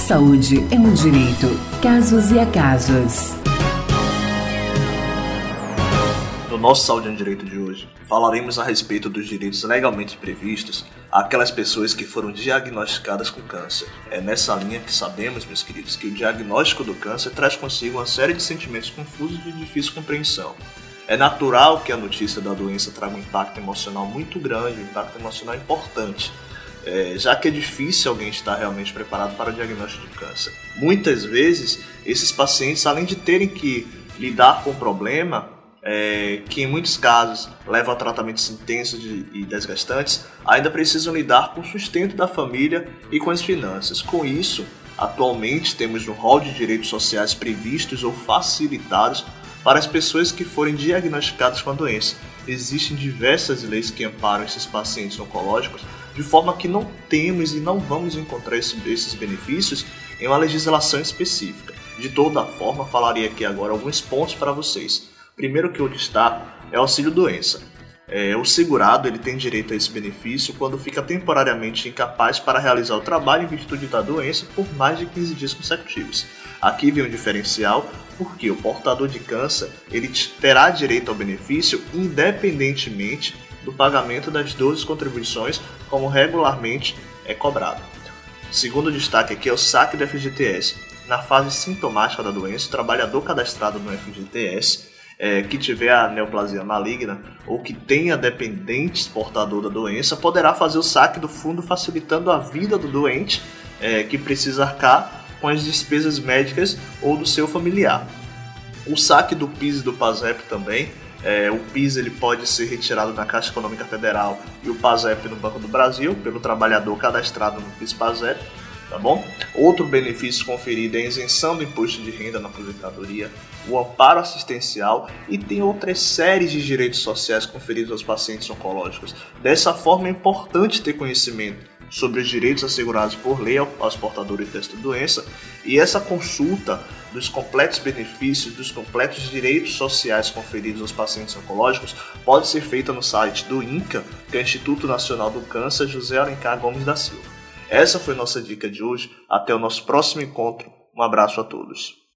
saúde é um direito. Casos e acasos. No nosso Saúde é um Direito de hoje, falaremos a respeito dos direitos legalmente previstos àquelas pessoas que foram diagnosticadas com câncer. É nessa linha que sabemos, meus queridos, que o diagnóstico do câncer traz consigo uma série de sentimentos confusos e de difícil compreensão. É natural que a notícia da doença traga um impacto emocional muito grande, um impacto emocional importante, já que é difícil alguém estar realmente preparado para o diagnóstico de câncer. Muitas vezes, esses pacientes, além de terem que lidar com o problema, que em muitos casos leva a tratamentos intensos e desgastantes, ainda precisam lidar com o sustento da família e com as finanças. Com isso, atualmente temos no rol de direitos sociais previstos ou facilitados para as pessoas que forem diagnosticadas com a doença. Existem diversas leis que amparam esses pacientes oncológicos, de forma que não temos e não vamos encontrar esses benefícios em uma legislação específica. De toda forma, falarei aqui agora alguns pontos para vocês. Primeiro que eu destaco é o auxílio-doença. O segurado ele tem direito a esse benefício quando fica temporariamente incapaz para realizar o trabalho em virtude da doença por mais de 15 dias consecutivos. Aqui vem um diferencial, porque o portador de câncer ele terá direito ao benefício independentemente do pagamento das 12 contribuições, como regularmente é cobrado. Segundo destaque aqui é o saque do FGTS. Na fase sintomática da doença, o trabalhador cadastrado no FGTS que tiver a neoplasia maligna ou que tenha dependentes portador da doença poderá fazer o saque do fundo, facilitando a vida do doente que precisa arcar com as despesas médicas ou do seu familiar. O saque do PIS e do PASEP também. O PIS ele pode ser retirado na Caixa Econômica Federal e o PASEP no Banco do Brasil pelo trabalhador cadastrado no PIS-PASEP. Tá bom? Outro benefício conferido é a isenção do imposto de renda na aposentadoria, o amparo assistencial e tem outras séries de direitos sociais conferidos aos pacientes oncológicos. Dessa forma, é importante ter conhecimento sobre os direitos assegurados por lei aos portadores desta doença, e essa consulta dos completos benefícios, dos completos direitos sociais conferidos aos pacientes oncológicos pode ser feita no site do INCA, que é o Instituto Nacional do Câncer José Alencar Gomes da Silva. Essa foi nossa dica de hoje. Até o nosso próximo encontro. Um abraço a todos.